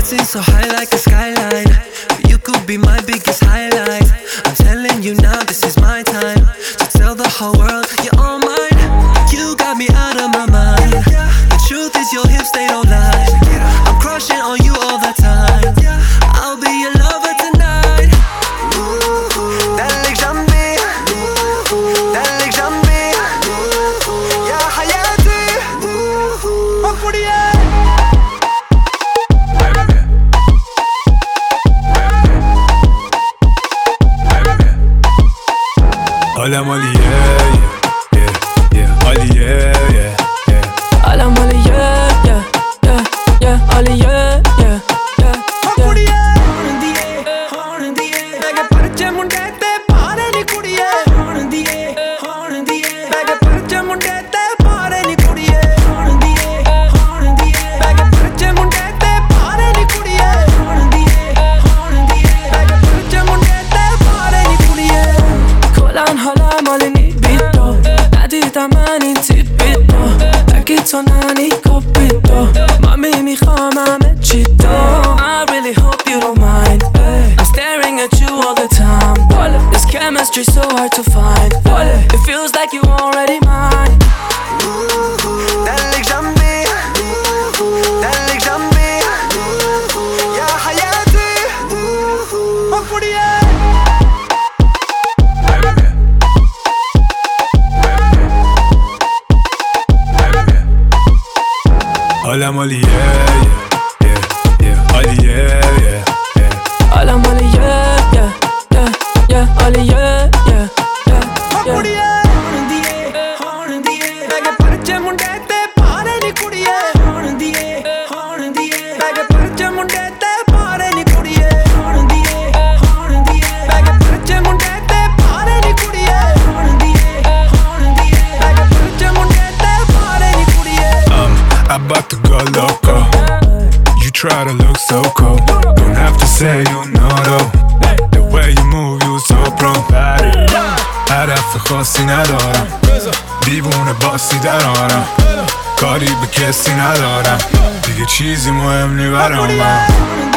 Dancing so high like a skyline, you could be my biggest highlight. I'm telling you now, this is my time to tell the whole world you're all mine. You got me out of my mind. The truth is your hips, they don't lie. I'm crushing on you all the time. I'll be your lover tonight. دلك جنبي دلك جنبي يا حياتي وكوريا. Hola Molly, yeah, yeah, yeah, Ollie, yeah, yeah, yeah. Hola Molly, yeah, yeah, yeah, yeah, Ollie, yeah, yeah, yeah, yeah. Horn diye Bege parche munde te paare ni kudiye. Horn diye Bege parche munde te paare ni kudiye. Horn diye Bege parche munde te paare ni kudiye. Horn diye Bege parche munde te paare ni kudiye. کلن حالم حال نیبیدو ندیدم من این تیپیدو بگی تو ننی کپیدو مامی میخوام همه چی دو I really hope you don't mind I'm staring at you all the time This chemistry so hard to find It feels like you already mine دلك جنبي دلك جنبي يا حياتي وكوريا. Hola Molly, yeah, yeah, yeah, yeah, Ollie, yeah, yeah, yeah. Hola Molly, yeah, yeah, yeah, yeah, Ollie, yeah, yeah, yeah, yeah. Horn diye Bege parche munde te paare ni kudiye. Horn diye Bege parche munde te paare ni kudiye. Horn diye Bege parche munde te paare ni kudiye. Horn diye Bege parche munde te paare ni kudiye. I'm about to go loco. You try to look so cool. Don't have to say you know though. The way you move, you so pro. هدف خاصی ندارم دیوونه باسی درارم کاری به کسی ندارم دیگه چیزی مهم نی برام من